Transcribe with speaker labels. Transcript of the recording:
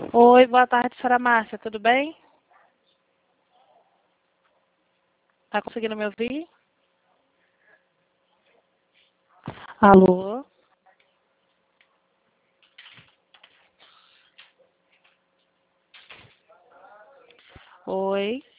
Speaker 1: Oi, boa tarde, senhora Márcia, tudo bem? Tá conseguindo me ouvir? Alô? Oi?